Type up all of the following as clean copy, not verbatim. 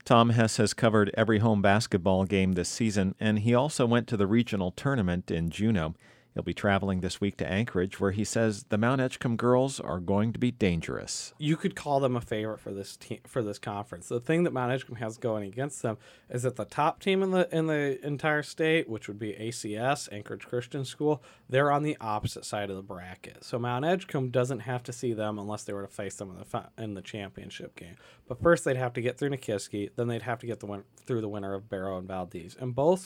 Tom Hess has covered every home basketball game this season, and he also went to the regional tournament in Juneau. He'll be traveling this week to Anchorage, where he says the Mount Edgecombe girls are going to be dangerous. You could call them a favorite for this team, for this conference. The thing that Mount Edgecombe has going against them is that the top team in the entire state, which would be ACS, Anchorage Christian School, they're on the opposite side of the bracket. So Mount Edgecombe doesn't have to see them unless they were to face them in the championship game. But first they'd have to get through Nikiski, then they'd have to get through the winner of Barrow and Valdez. And both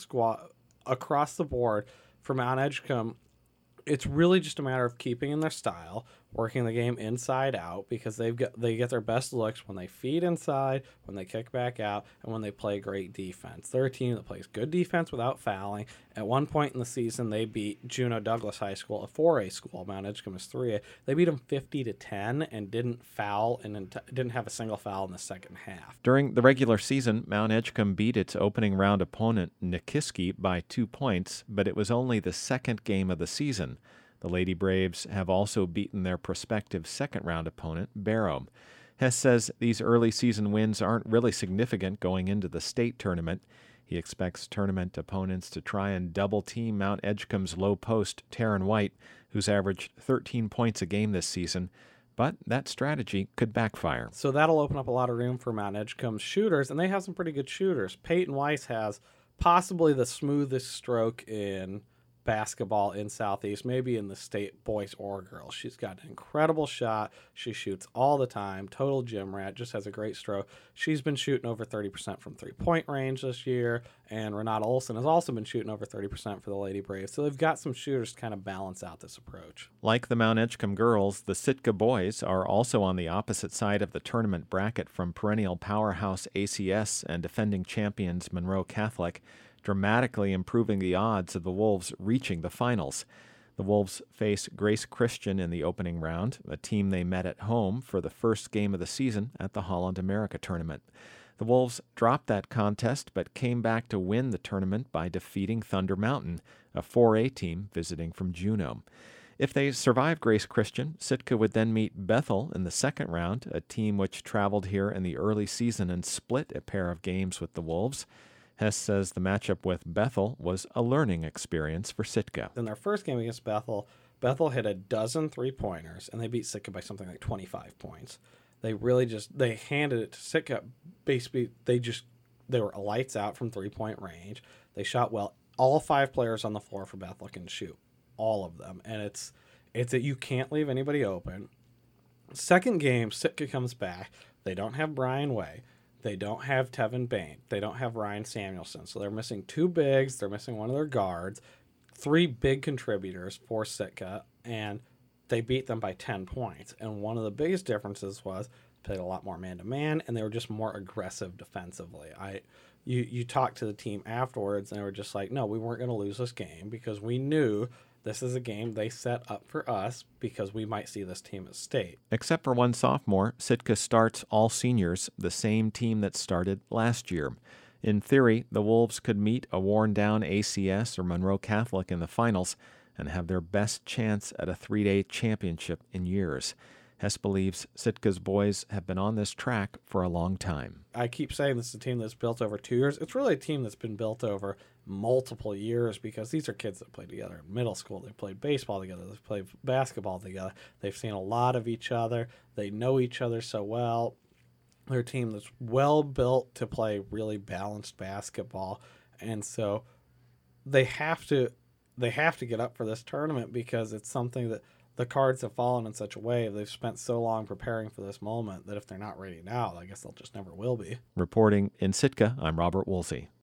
across the board for Mount Edgecombe, it's really just a matter of keeping in their style, working the game inside out, because they get their best looks when they feed inside, when they kick back out, and when they play great defense. They're a team that plays good defense without fouling. At one point in the season, they beat Juneau Douglas High School, a 4A school. Mount Edgecombe is 3A. They beat them 50-10 and didn't foul and didn't have a single foul in the second half. During the regular season, Mount Edgecombe beat its opening round opponent, Nikiski, by 2 points, but it was only the second game of the season. The Lady Braves have also beaten their prospective second-round opponent, Barrow. Hess says these early season wins aren't really significant going into the state tournament. He expects tournament opponents to try and double-team Mount Edgecombe's low post, Taryn White, who's averaged 13 points a game this season. But that strategy could backfire. So that'll open up a lot of room for Mount Edgecombe's shooters, and they have some pretty good shooters. Peyton Weiss has possibly the smoothest stroke in basketball in Southeast, maybe in the state, boys or girls. She's got an incredible shot. She shoots all the time. Total gym rat, just has a great stroke. She's been shooting over 30% from three-point range this year, and Renata Olson has also been shooting over 30% for the Lady Braves. So they've got some shooters to kind of balance out this approach. Like the Mount Edgecombe girls, the Sitka boys are also on the opposite side of the tournament bracket from perennial powerhouse ACS and defending champions Monroe Catholic, dramatically improving the odds of the Wolves reaching the finals. The Wolves face Grace Christian in the opening round, a team they met at home for the first game of the season at the Holland America tournament. The Wolves dropped that contest but came back to win the tournament by defeating Thunder Mountain, a 4A team visiting from Juneau. If they survive Grace Christian, Sitka would then meet Bethel in the second round, a team which traveled here in the early season and split a pair of games with the Wolves. Hess says the matchup with Bethel was a learning experience for Sitka. In their first game against Bethel, Bethel hit a dozen three-pointers, and they beat Sitka by something like 25 points. They handed it to Sitka. Basically, they were lights out from three-point range. They shot well. All 5 players on the floor for Bethel can shoot, all of them. And it's that you can't leave anybody open. Second game, Sitka comes back. They don't have Brian Way. They don't have Tevin Bain. They don't have Ryan Samuelson. So they're missing 2 bigs. They're missing one of their guards. 3 big contributors for Sitka, and they beat them by 10 points. And one of the biggest differences was played a lot more man-to-man, and they were just more aggressive defensively. You talked to the team afterwards, and they were just like, no, we weren't going to lose this game because we knew this is a game they set up for us because we might see this team at state. Except for one sophomore, Sitka starts all seniors, the same team that started last year. In theory, the Wolves could meet a worn-down ACS or Monroe Catholic in the finals and have their best chance at a 3-day championship in years. Hess believes Sitka's boys have been on this track for a long time. I keep saying this is a team that's built over 2 years. It's really a team that's been built over multiple years because these are kids that played together in middle school. They played baseball together. They played basketball together. They've seen a lot of each other. They know each other so well. They're a team that's well built to play really balanced basketball. And so they have to get up for this tournament because it's something that the cards have fallen in such a way. They've spent so long preparing for this moment that if they're not ready now, I guess they'll just never will be. Reporting in Sitka, I'm Robert Woolsey.